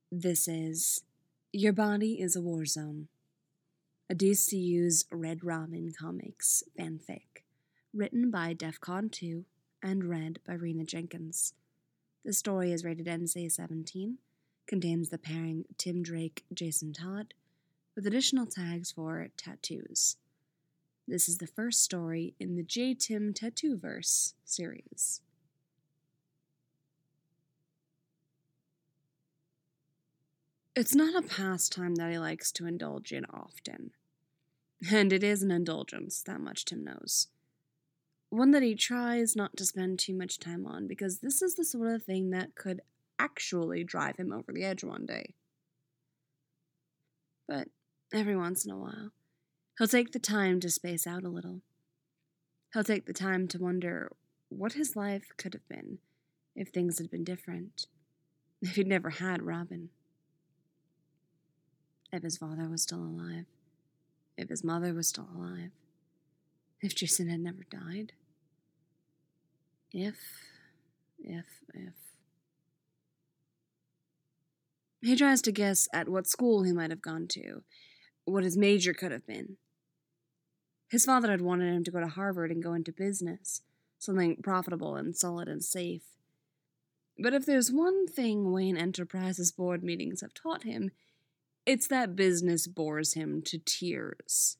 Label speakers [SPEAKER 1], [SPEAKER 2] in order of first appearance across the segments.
[SPEAKER 1] This is Your Body is a War Zone, a DCU's Red Robin Comics fanfic, written by Defcon 2 and read by Rena Jenkins. The story is rated NC-17, contains the pairing Tim Drake, Jason Todd, with additional tags for tattoos. This is the first story in the J-Tim Tattooverse series. It's not a pastime that he likes to indulge in often. And it is an indulgence, that much Tim knows. One that he tries not to spend too much time on, because this is the sort of thing that could actually drive him over the edge one day. But every once in a while, he'll take the time to space out a little. He'll take the time to wonder what his life could have been if things had been different, if he'd never had Robin. If his father was still alive. If his mother was still alive. If Jason had never died. If. He tries to guess at what school he might have gone to, what his major could have been. His father had wanted him to go to Harvard and go into business, something profitable and solid and safe. But if there's one thing Wayne Enterprises board meetings have taught him, it's that business bores him to tears.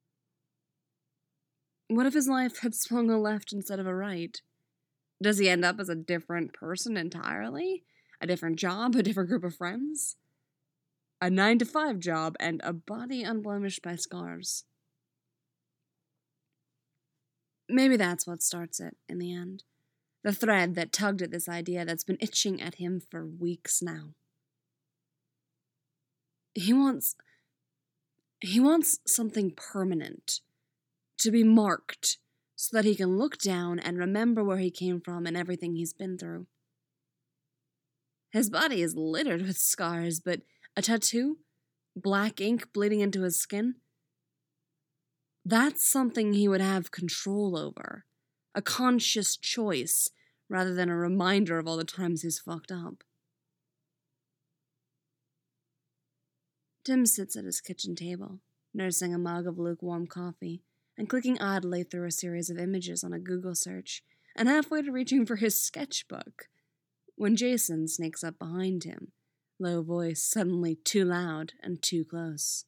[SPEAKER 1] What if his life had swung a left instead of a right? Does he end up as a different person entirely? A different job? A different group of friends? A 9-to-5 job and a body unblemished by scars. Maybe that's what starts it in the end. The thread that tugged at this idea that's been itching at him for weeks now. He wants something permanent, to be marked, so that he can look down and remember where he came from and everything he's been through. His body is littered with scars, but a tattoo, black ink bleeding into his skin, that's something he would have control over, a conscious choice, rather than a reminder of all the times he's fucked up. Tim sits at his kitchen table, nursing a mug of lukewarm coffee, and clicking idly through a series of images on a Google search, and halfway to reaching for his sketchbook, when Jason sneaks up behind him, low voice suddenly too loud and too close.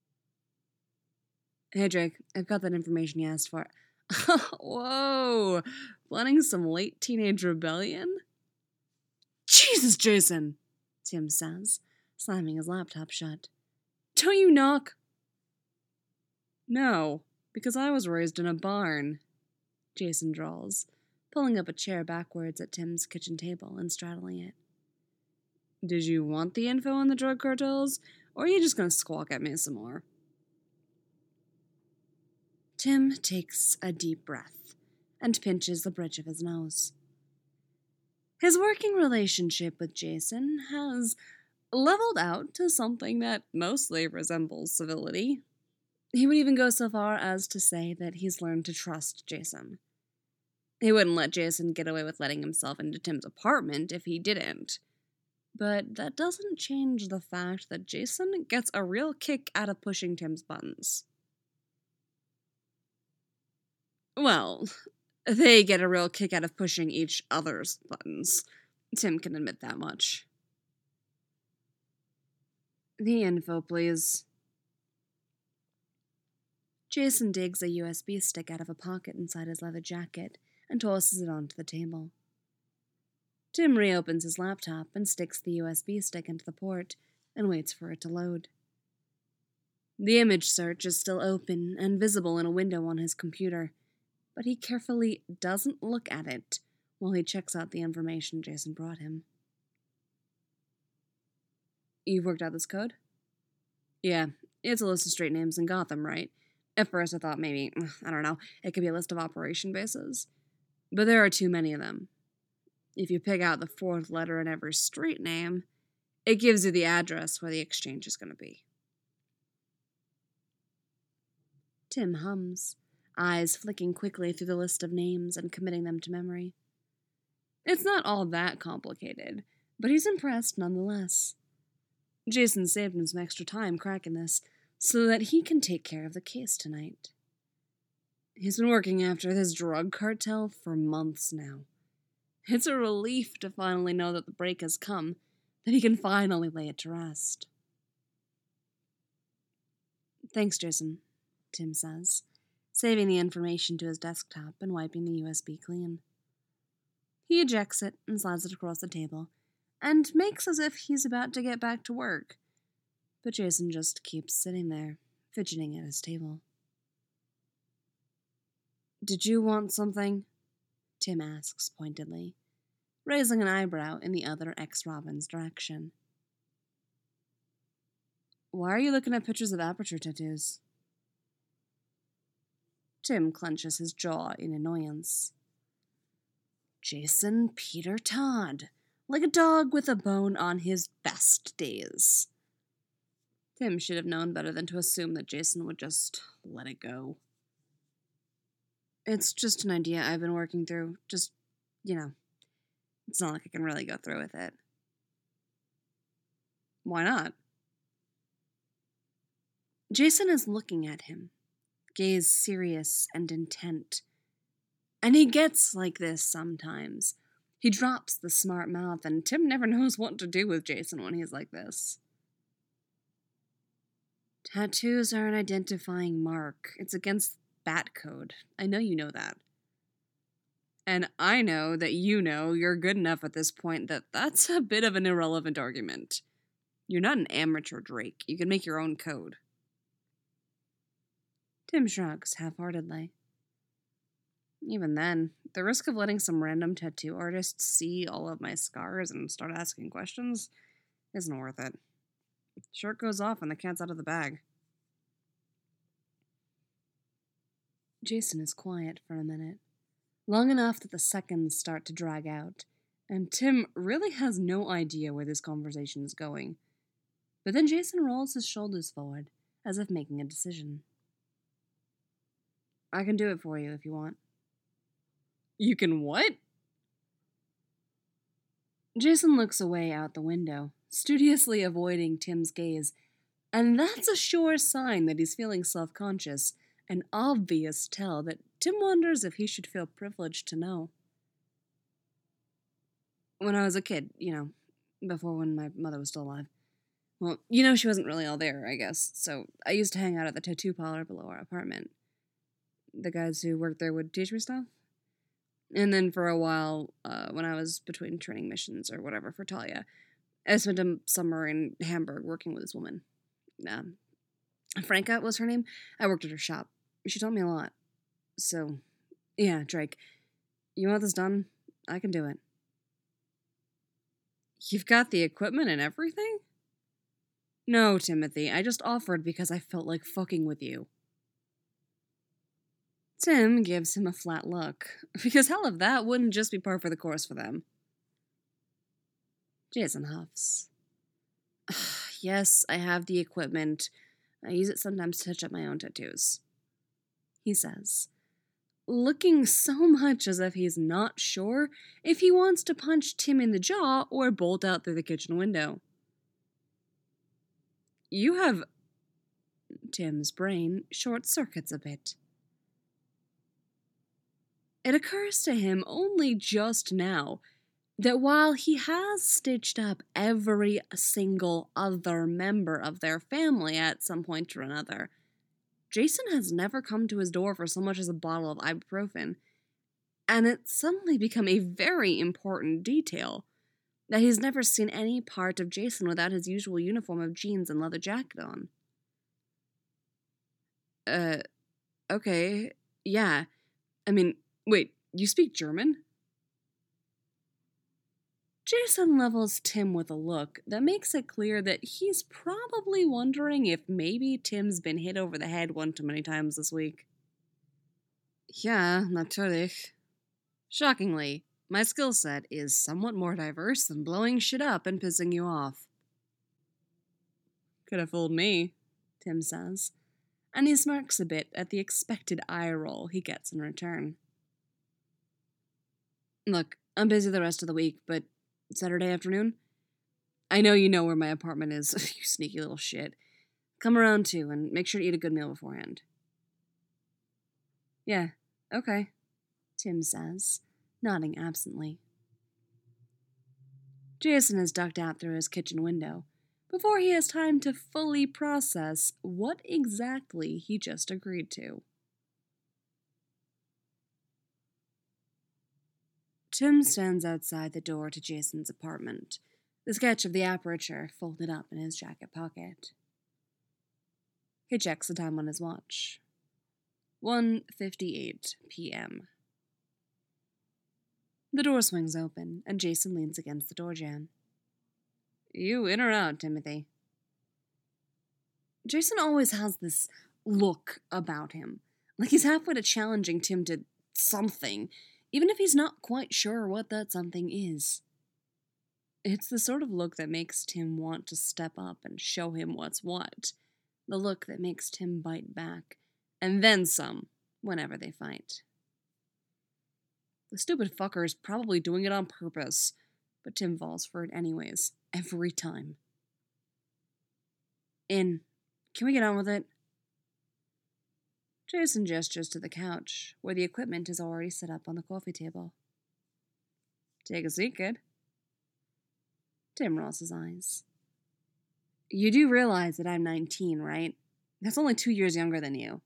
[SPEAKER 1] Hey Drake, I've got that information you asked for. Whoa! Planning some late teenage rebellion? Jesus, Jason! Tim says, slamming his laptop shut. Don't you knock? No, because I was raised in a barn, Jason drawls, pulling up a chair backwards at Tim's kitchen table and straddling it. Did you want the info on the drug cartels, or are you just going to squawk at me some more? Tim takes a deep breath and pinches the bridge of his nose. His working relationship with Jason has leveled out to something that mostly resembles civility. He would even go so far as to say that he's learned to trust Jason. He wouldn't let Jason get away with letting himself into Tim's apartment if he didn't. But that doesn't change the fact that Jason gets a real kick out of pushing Tim's buttons. Well, they get a real kick out of pushing each other's buttons. Tim can admit that much. The info, please. Jason digs a USB stick out of a pocket inside his leather jacket and tosses it onto the table. Tim reopens his laptop and sticks the USB stick into the port and waits for it to load. The image search is still open and visible in a window on his computer, but he carefully doesn't look at it while he checks out the information Jason brought him. You've worked out this code? Yeah, it's a list of street names in Gotham, right? At first I thought maybe, I don't know, it could be a list of operation bases. But there are too many of them. If you pick out the fourth letter in every street name, it gives you the address where the exchange is going to be. Tim hums, eyes flicking quickly through the list of names and committing them to memory. It's not all that complicated, but he's impressed nonetheless. Jason saved him some extra time cracking this so that he can take care of the case tonight. He's been working after this drug cartel for months now. It's a relief to finally know that the break has come, that he can finally lay it to rest. Thanks, Jason, Tim says, saving the information to his desktop and wiping the USB clean. He ejects it and slides it across the table, and makes as if he's about to get back to work. But Jason just keeps sitting there, fidgeting at his table. Did you want something? Tim asks pointedly, raising an eyebrow in the other ex-Robin's direction. Why are you looking at pictures of aperture tattoos? Tim clenches his jaw in annoyance. Jason Peter Todd, like a dog with a bone on his best days. Tim should have known better than to assume that Jason would just let it go. It's just an idea I've been working through. Just, it's not like I can really go through with it. Why not? Jason is looking at him, gaze serious and intent. And he gets like this sometimes. He drops the smart mouth, and Tim never knows what to do with Jason when he's like this. Tattoos are an identifying mark. It's against Bat Code. I know you know that. And I know that you're good enough at this point that that's a bit of an irrelevant argument. You're not an amateur, Drake. You can make your own code. Tim shrugs half-heartedly. Even then, the risk of letting some random tattoo artist see all of my scars and start asking questions isn't worth it. Shark goes off and the cat's out of the bag. Jason is quiet for a minute, long enough that the seconds start to drag out, and Tim really has no idea where this conversation is going. But then Jason rolls his shoulders forward, as if making a decision. I can do it for you if you want. You can what? Jason looks away out the window, studiously avoiding Tim's gaze, and that's a sure sign that he's feeling self-conscious, an obvious tell that Tim wonders if he should feel privileged to know. When I was a kid, before when my mother was still alive. Well, she wasn't really all there, I guess, so I used to hang out at the tattoo parlor below our apartment. The guys who worked there would teach me stuff. And then for a while, when I was between training missions or whatever for Talia, I spent a summer in Hamburg working with this woman. Franca was her name. I worked at her shop. She taught me a lot. So, yeah, Drake, you want this done? I can do it. You've got the equipment and everything? No, Timothy, I just offered because I felt like fucking with you. Tim gives him a flat look, because hell if that wouldn't just be par for the course for them. Jason huffs. Yes, I have the equipment. I use it sometimes to touch up my own tattoos, he says, looking so much as if he's not sure if he wants to punch Tim in the jaw or bolt out through the kitchen window. You have... Tim's brain short-circuits a bit. It occurs to him only just now that while he has stitched up every single other member of their family at some point or another, Jason has never come to his door for so much as a bottle of ibuprofen, and it's suddenly become a very important detail that he's never seen any part of Jason without his usual uniform of jeans and leather jacket on. Okay, yeah. Wait, you speak German? Jason levels Tim with a look that makes it clear that he's probably wondering if maybe Tim's been hit over the head one too many times this week. Ja, natürlich. Shockingly, my skill set is somewhat more diverse than blowing shit up and pissing you off. Could have fooled me, Tim says, and he smirks a bit at the expected eye roll he gets in return. Look, I'm busy the rest of the week, but Saturday afternoon? I know you know where my apartment is, you sneaky little shit. Come around too, and make sure to eat a good meal beforehand. Yeah, okay, Tim says, nodding absently. Jason has ducked out through his kitchen window before he has time to fully process what exactly he just agreed to. Tim stands outside the door to Jason's apartment, the sketch of the aperture folded up in his jacket pocket. He checks the time on his watch. 1:58 p.m. The door swings open, and Jason leans against the door jamb. You in or out, Timothy? Jason always has this look about him, like he's halfway to challenging Tim to something, even if he's not quite sure what that something is. It's the sort of look that makes Tim want to step up and show him what's what. The look that makes Tim bite back, and then some, whenever they fight. The stupid fucker is probably doing it on purpose, but Tim falls for it anyways, every time. Can we get on with it? Jason gestures to the couch, where the equipment is already set up on the coffee table. Take a seat, kid. Tim rolls his eyes. You do realize that I'm 19, right? That's only 2 years younger than you.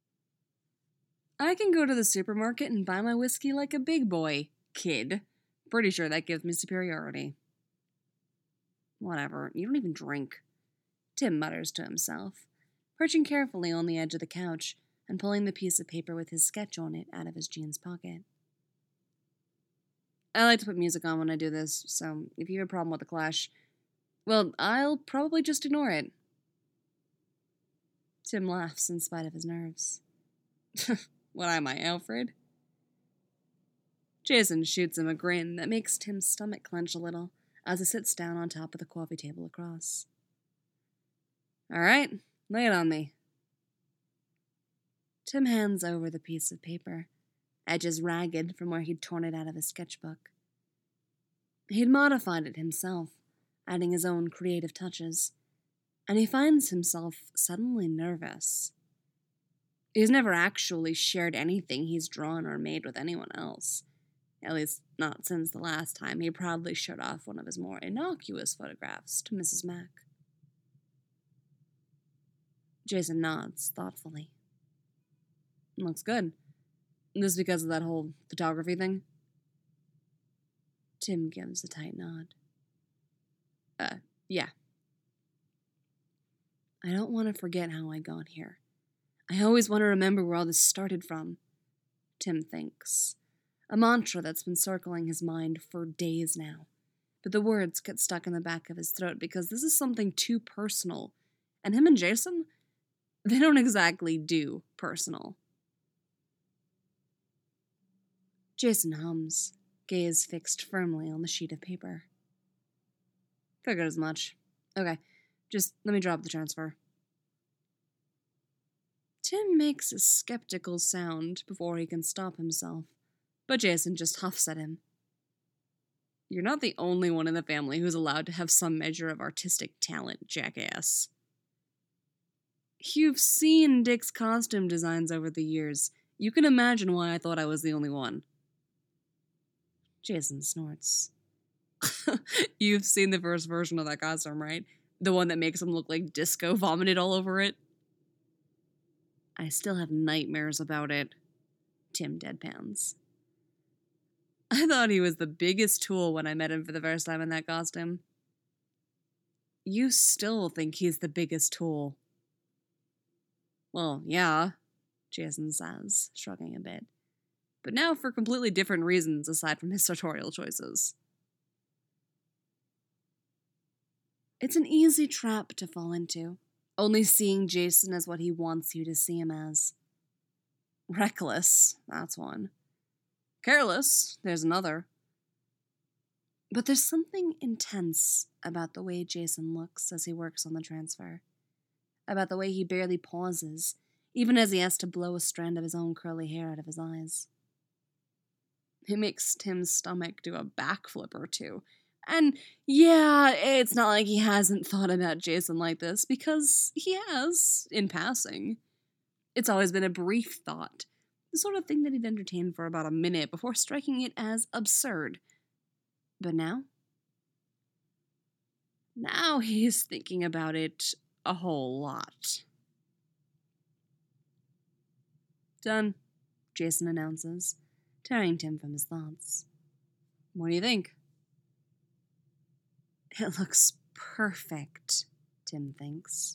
[SPEAKER 1] I can go to the supermarket and buy my whiskey like a big boy, kid. Pretty sure that gives me superiority. Whatever, you don't even drink, Tim mutters to himself, perching carefully on the edge of the couch and pulling the piece of paper with his sketch on it out of his jeans pocket. I like to put music on when I do this, so if you have a problem with The Clash, well, I'll probably just ignore it. Tim laughs in spite of his nerves. What am I, Alfred? Jason shoots him a grin that makes Tim's stomach clench a little as he sits down on top of the coffee table across. All right, lay it on me. Tim hands over the piece of paper, edges ragged from where he'd torn it out of his sketchbook. He'd modified it himself, adding his own creative touches, and he finds himself suddenly nervous. He's never actually shared anything he's drawn or made with anyone else, at least not since the last time he proudly showed off one of his more innocuous photographs to Mrs. Mack. Jason nods thoughtfully. Looks good. This because of that whole photography thing? Tim gives a tight nod. Yeah. I don't want to forget how I got here. I always want to remember where all this started from, Tim thinks, a mantra that's been circling his mind for days now. But the words get stuck in the back of his throat because this is something too personal, and him and Jason, they don't exactly do personal. Jason hums, gaze fixed firmly on the sheet of paper. Figured as much. Okay, just let me drop the transfer. Tim makes a skeptical sound before he can stop himself, but Jason just huffs at him. You're not the only one in the family who's allowed to have some measure of artistic talent, jackass. You've seen Dick's costume designs over the years. You can imagine why I thought I was the only one. Jason snorts. You've seen the first version of that costume, right? The one that makes him look like disco vomited all over it? I still have nightmares about it, Tim deadpans. I thought he was the biggest tool when I met him for the first time in that costume. You still think he's the biggest tool? Well, yeah, Jason says, shrugging a bit. But now for completely different reasons aside from his sartorial choices. It's an easy trap to fall into, only seeing Jason as what he wants you to see him as. Reckless, that's one. Careless, there's another. But there's something intense about the way Jason looks as he works on the transfer. About the way he barely pauses, even as he has to blow a strand of his own curly hair out of his eyes. It makes Tim's stomach do a backflip or two, And yeah, it's not like he hasn't thought about Jason like this, because he has, in passing. It's always been a brief thought, the sort of thing that he'd entertain for about a minute before striking it as absurd. But now? Now he's thinking about it a whole lot. Done, Jason announces, tearing Tim from his thoughts. What do you think? It looks perfect, Tim thinks.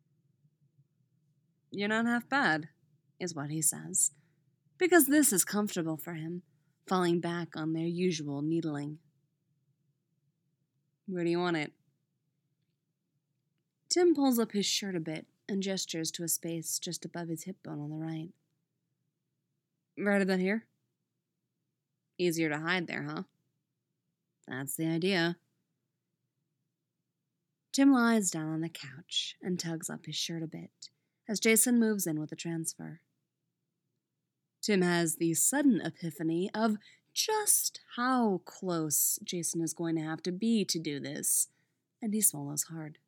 [SPEAKER 1] You're not half bad, is what he says, because this is comfortable for him, falling back on their usual needling. Where do you want it? Tim pulls up his shirt a bit and gestures to a space just above his hip bone on the right. Right about here? Easier to hide there, huh? That's the idea. Tim lies down on the couch and tugs up his shirt a bit as Jason moves in with the transfer. Tim has the sudden epiphany of just how close Jason is going to have to be to do this, and he swallows hard.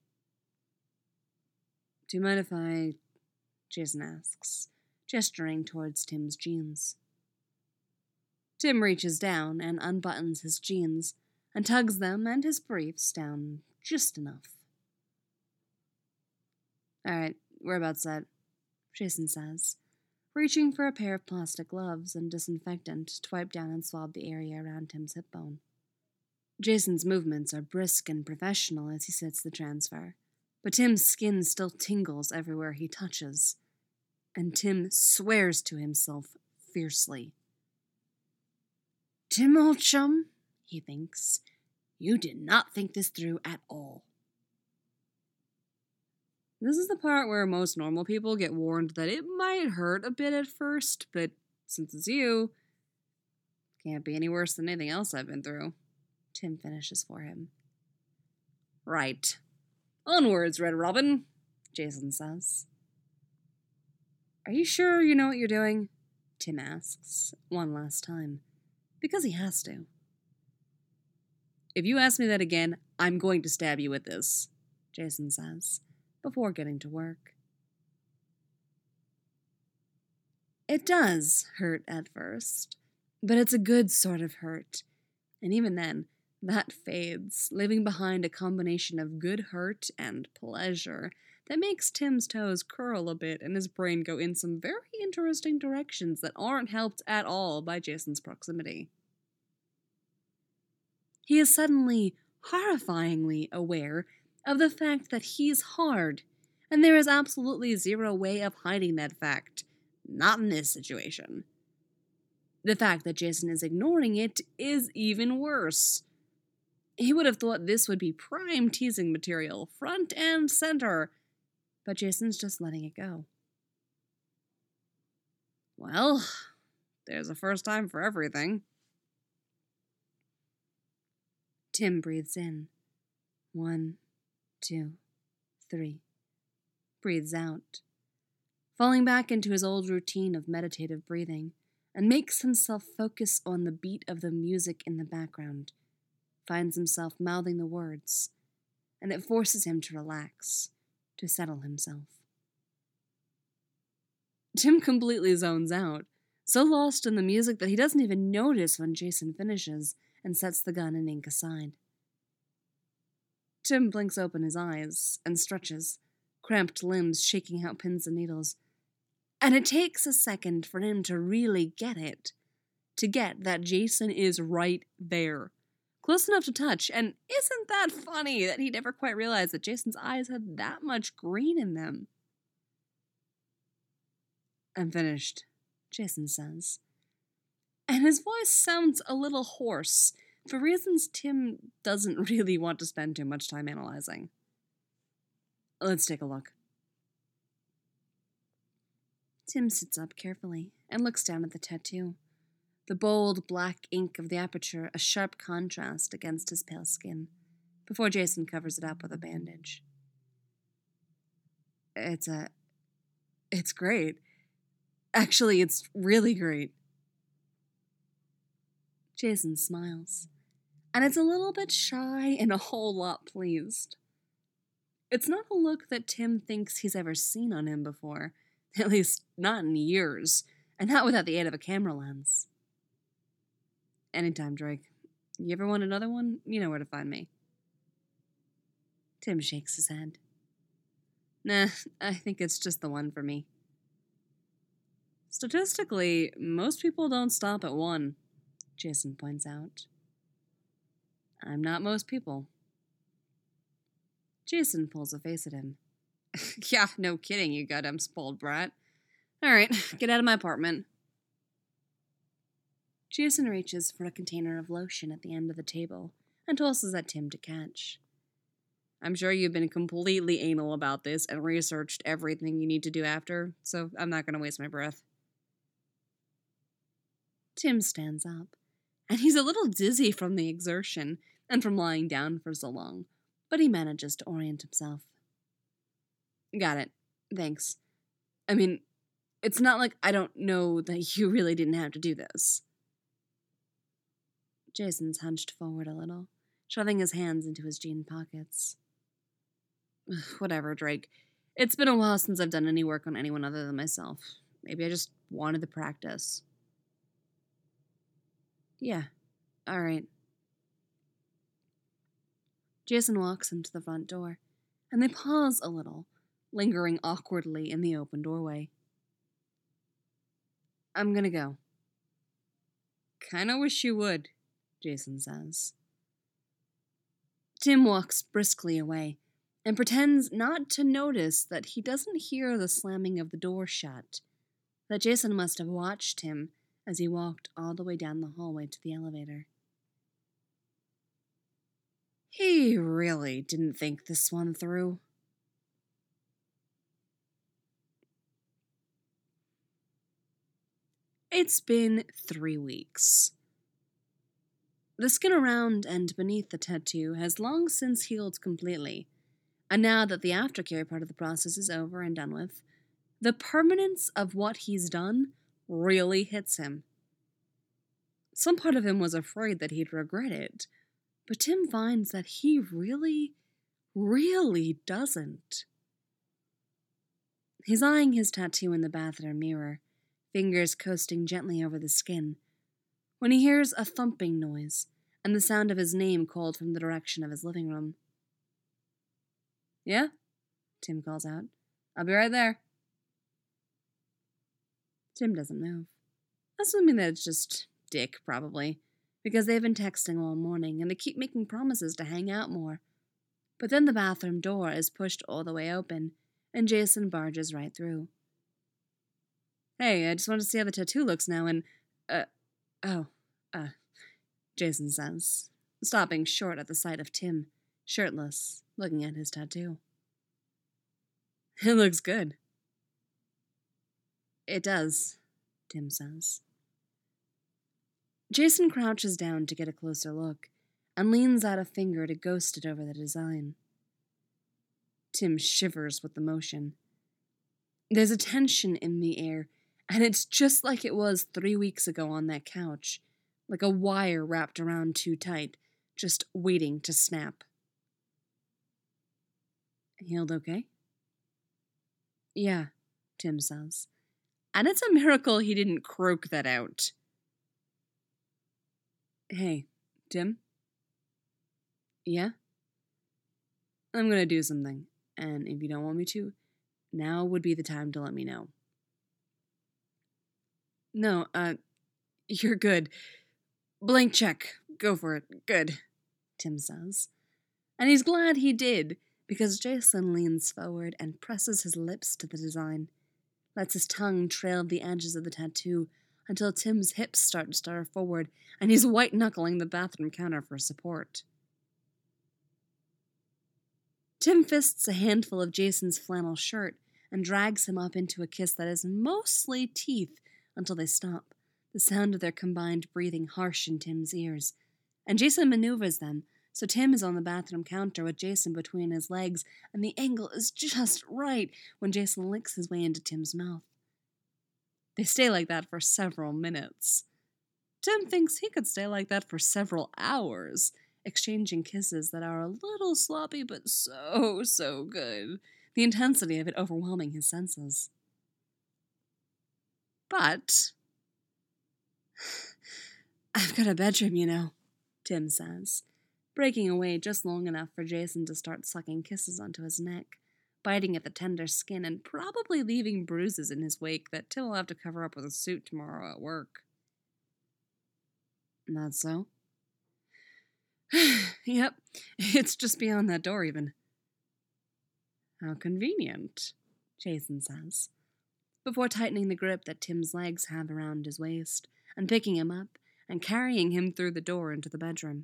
[SPEAKER 1] Do you mind if I... Jason asks, gesturing towards Tim's jeans. Tim reaches down and unbuttons his jeans and tugs them and his briefs down just enough. All right, we're about set, Jason says, reaching for a pair of plastic gloves and disinfectant to wipe down and swab the area around Tim's hip bone. Jason's movements are brisk and professional as he sets the transfer, but Tim's skin still tingles everywhere he touches, and Tim swears to himself fiercely. Tim, old chum, he thinks, you did not think this through at all. This is the part where most normal people get warned that it might hurt a bit at first, but since it's you, can't be any worse than anything else I've been through. Tim finishes for him. Right. Onwards, Red Robin, Jason says. Are you sure you know what you're doing? Tim asks, one last time, because he has to. If you ask me that again, I'm going to stab you with this, Jason says, before getting to work. It does hurt at first, but it's a good sort of hurt, and even then, that fades, leaving behind a combination of good hurt and pleasure that makes Tim's toes curl a bit and his brain go in some very interesting directions that aren't helped at all by Jason's proximity. He is suddenly horrifyingly aware of the fact that he's hard, and there is absolutely zero way of hiding that fact. Not in this situation. The fact that Jason is ignoring it is even worse. He would have thought this would be prime teasing material, front and center, but Jason's just letting it go. Well, there's a first time for everything. Tim breathes in. 1, 2, 3. Breathes out, falling back into his old routine of meditative breathing, and makes himself focus on the beat of the music in the background, finds himself mouthing the words, and it forces him to relax, to settle himself. Tim completely zones out, so lost in the music that he doesn't even notice when Jason finishes and sets the gun and ink aside. Tim blinks open his eyes and stretches, cramped limbs shaking out pins and needles. And it takes a second for him to really get it. To get that Jason is right there. Close enough to touch, and isn't that funny that he never quite realized that Jason's eyes had that much green in them? I'm finished, Jason says. And his voice sounds a little hoarse, for reasons Tim doesn't really want to spend too much time analyzing. Let's take a look. Tim sits up carefully and looks down at the tattoo. The bold black ink of the aperture a sharp contrast against his pale skin, before Jason covers it up with a bandage. It's great. Actually, it's really great. Jason smiles, and it's a little bit shy and a whole lot pleased. It's not a look that Tim thinks he's ever seen on him before, at least not in years, and not without the aid of a camera lens. Anytime, Drake. You ever want another one? You know where to find me. Tim shakes his head. Nah, I think it's just the one for me. Statistically, most people don't stop at one, Jason points out. I'm not most people. Jason pulls a face at him. Yeah, no kidding, you goddamn spoiled brat. Alright, get out of my apartment. Jason reaches for a container of lotion at the end of the table and tosses at Tim to catch. I'm sure you've been completely anal about this and researched everything you need to do after, so I'm not going to waste my breath. Tim stands up, and he's a little dizzy from the exertion and from lying down for so long, but he manages to orient himself. Got it. Thanks. I mean, it's not like I don't know that you really didn't have to do this. Jason's hunched forward a little, shoving his hands into his jean pockets. Whatever, Drake. It's been a while since I've done any work on anyone other than myself. Maybe I just wanted the practice. Yeah, all right. Jason walks into the front door, and they pause a little, lingering awkwardly in the open doorway. I'm gonna go. Kinda wish you would, Jason says. Tim walks briskly away and pretends not to notice that he doesn't hear the slamming of the door shut, that Jason must have watched him as he walked all the way down the hallway to the elevator. He really didn't think this one through. It's been 3 weeks. The skin around and beneath the tattoo has long since healed completely, and now that the aftercare part of the process is over and done with, the permanence of what he's done really hits him. Some part of him was afraid that he'd regret it, but Tim finds that he really, really doesn't. He's eyeing his tattoo in the bathroom mirror, fingers coasting gently over the skin, when he hears a thumping noise and the sound of his name called from the direction of his living room. Yeah? Tim calls out. I'll be right there. Tim doesn't move, assuming that it's just Dick, probably, because they've been texting all morning and they keep making promises to hang out more. But then the bathroom door is pushed all the way open, and Jason barges right through. Hey, I just want to see how the tattoo looks now, and, Jason says, stopping short at the sight of Tim, shirtless, looking at his tattoo. It looks good. It does, Tim says. Jason crouches down to get a closer look, and leans out a finger to ghost it over the design. Tim shivers with the motion. There's a tension in the air, and it's just like it was 3 weeks ago on that couch, like a wire wrapped around too tight, just waiting to snap. Healed okay? Yeah, Tim says. And it's a miracle he didn't croak that out. Hey, Tim? Yeah? I'm gonna do something, and if you don't want me to, now would be the time to let me know. No, you're good. Blank check. Go for it. Good, Tim says. And he's glad he did, because Jason leans forward and presses his lips to the design, lets his tongue trail the edges of the tattoo until Tim's hips start to stir forward, and he's white-knuckling the bathroom counter for support. Tim fists a handful of Jason's flannel shirt and drags him up into a kiss that is mostly teeth until they stop, the sound of their combined breathing harsh in Tim's ears. And Jason maneuvers them, so Tim is on the bathroom counter with Jason between his legs, and the angle is just right when Jason licks his way into Tim's mouth. They stay like that for several minutes. Tim thinks he could stay like that for several hours, exchanging kisses that are a little sloppy but so good, the intensity of it overwhelming his senses. But I've got a bedroom, you know, Tim says, breaking away just long enough for Jason to start sucking kisses onto his neck, biting at the tender skin and probably leaving bruises in his wake that Tim will have to cover up with a suit tomorrow at work. Not so? Yep, it's just beyond that door even. How convenient, Jason says, before tightening the grip that Tim's legs have around his waist and picking him up and carrying him through the door into the bedroom.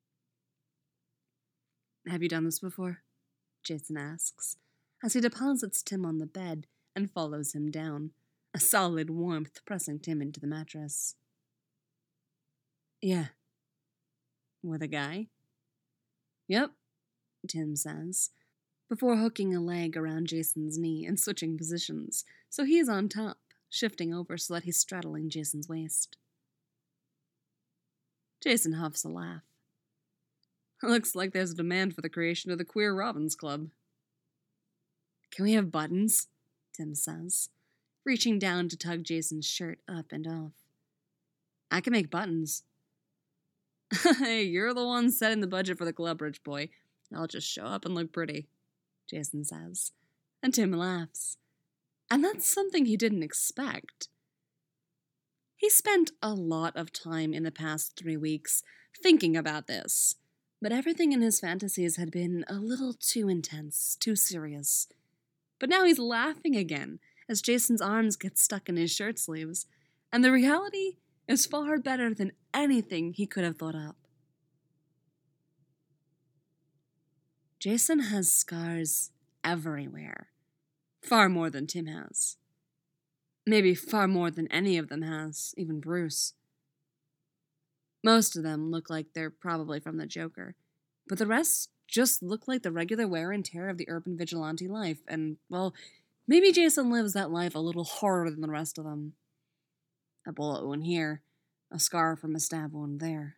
[SPEAKER 1] Have you done this before? Jason asks, as he deposits Tim on the bed and follows him down, a solid warmth pressing Tim into the mattress. Yeah. With a guy? Yep, Tim says, before hooking a leg around Jason's knee and switching positions, so he's on top, shifting over so that he's straddling Jason's waist. Jason huffs a laugh. Looks like there's a demand for the creation of the Queer Robins Club. Can we have buttons? Tim says, reaching down to tug Jason's shirt up and off. I can make buttons. Hey, you're the one setting the budget for the club, rich boy. I'll just show up and look pretty, Jason says, and Tim laughs. And that's something he didn't expect. He spent a lot of time in the past 3 weeks thinking about this, but everything in his fantasies had been a little too intense, too serious. But now he's laughing again as Jason's arms get stuck in his shirt sleeves, and the reality is far better than anything he could have thought up. Jason has scars everywhere, far more than Tim has. Maybe far more than any of them has, even Bruce. Most of them look like they're probably from the Joker, but the rest just look like the regular wear and tear of the urban vigilante life, and, well, maybe Jason lives that life a little harder than the rest of them. A bullet wound here, a scar from a stab wound there.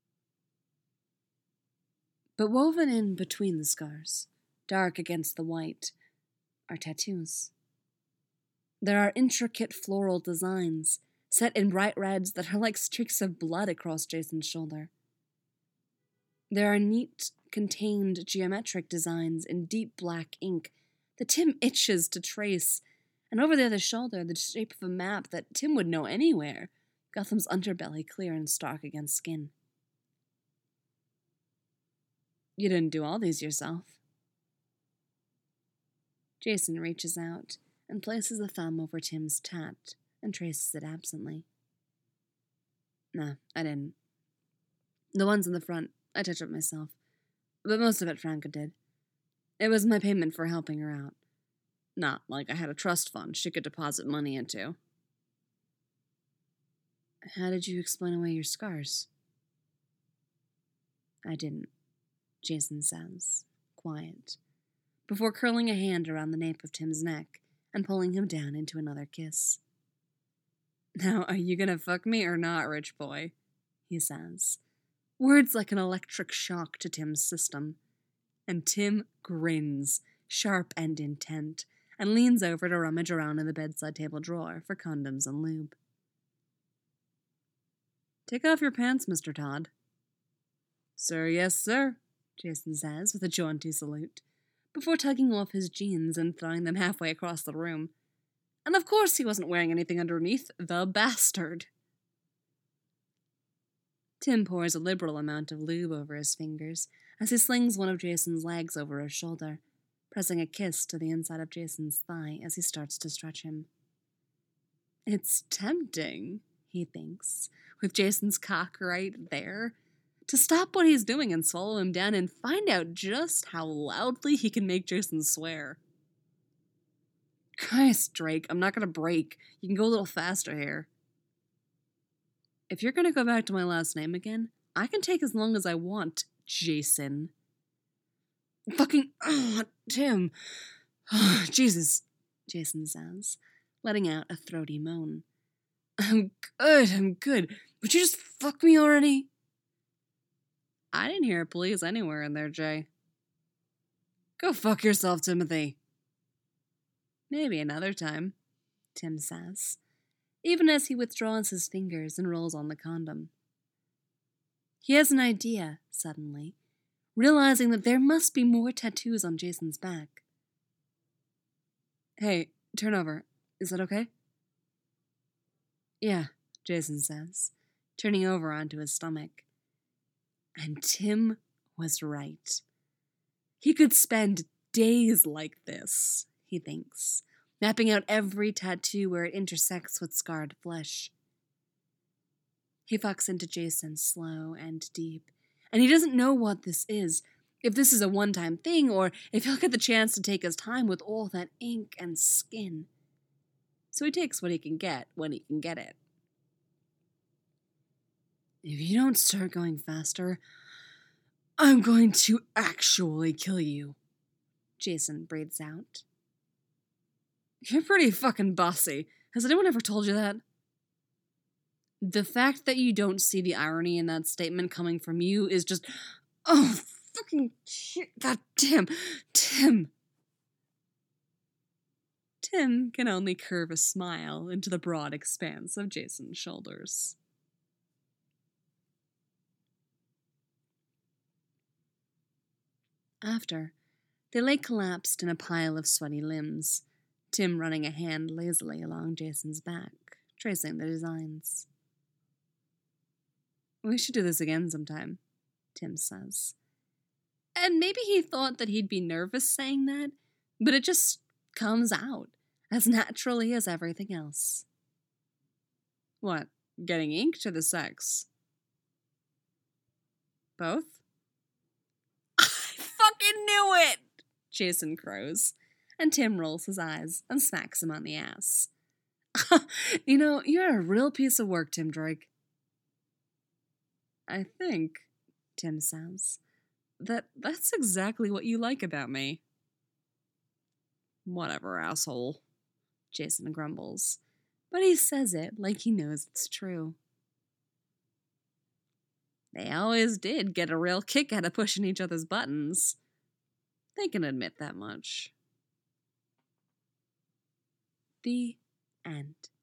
[SPEAKER 1] But woven in between the scars, dark against the white, are tattoos. There are intricate floral designs, set in bright reds that are like streaks of blood across Jason's shoulder. There are neat, contained geometric designs in deep black ink that Tim itches to trace, and over the other shoulder, the shape of a map that Tim would know anywhere, Gotham's underbelly clear and stark against skin. You didn't do all these yourself. Jason reaches out and places a thumb over Tim's tat and traces it absently. Nah, I didn't. The ones in the front, I touched up myself, but most of it Franca did. It was my payment for helping her out. Not like I had a trust fund she could deposit money into. How did you explain away your scars? I didn't, Jason says, quiet, before curling a hand around the nape of Tim's neck and pulling him down into another kiss. Now, are you gonna fuck me or not, rich boy? He says, words like an electric shock to Tim's system. And Tim grins, sharp and intent, and leans over to rummage around in the bedside table drawer for condoms and lube. Take off your pants, Mr. Todd. Sir, yes, sir, Jason says with a jaunty salute, before tugging off his jeans and throwing them halfway across the room. And of course he wasn't wearing anything underneath, the bastard. Tim pours a liberal amount of lube over his fingers as he slings one of Jason's legs over his shoulder, pressing a kiss to the inside of Jason's thigh as he starts to stretch him. It's tempting, he thinks, with Jason's cock right there, to stop what he's doing and swallow him down and find out just how loudly he can make Jason swear. Christ, Drake, I'm not gonna break. You can go a little faster here. If you're gonna go back to my last name again, I can take as long as I want, Jason. Fucking, Tim. Jesus, Jason says, letting out a throaty moan. I'm good. Would you just fuck me already? I didn't hear police anywhere in there, Jay. Go fuck yourself, Timothy. Maybe another time, Tim says, even as he withdraws his fingers and rolls on the condom. He has an idea, suddenly, realizing that there must be more tattoos on Jason's back. Hey, turn over. Is that okay? Yeah, Jason says, turning over onto his stomach. And Tim was right. He could spend days like this, he thinks, mapping out every tattoo where it intersects with scarred flesh. He fucks into Jason slow and deep, and he doesn't know what this is, if this is a one-time thing, or if he'll get the chance to take his time with all that ink and skin. So he takes what he can get when he can get it. If you don't start going faster, I'm going to actually kill you, Jason breathes out. You're pretty fucking bossy. Has anyone ever told you that? The fact that you don't see the irony in that statement coming from you is just... Oh, fucking shit. God damn. Tim. Tim can only curve a smile into the broad expanse of Jason's shoulders. After, they lay collapsed in a pile of sweaty limbs, Tim running a hand lazily along Jason's back, tracing the designs. We should do this again sometime, Tim says. And maybe he thought that he'd be nervous saying that, but it just comes out as naturally as everything else. What, getting ink to the sex? Both? I fucking knew it! Jason crows, and Tim rolls his eyes and smacks him on the ass. You know, you're a real piece of work, Tim Drake. I think, Tim says, that's exactly what you like about me. Whatever, asshole, Jason grumbles, but he says it like he knows it's true. They always did get a real kick out of pushing each other's buttons. They can admit that much. The end.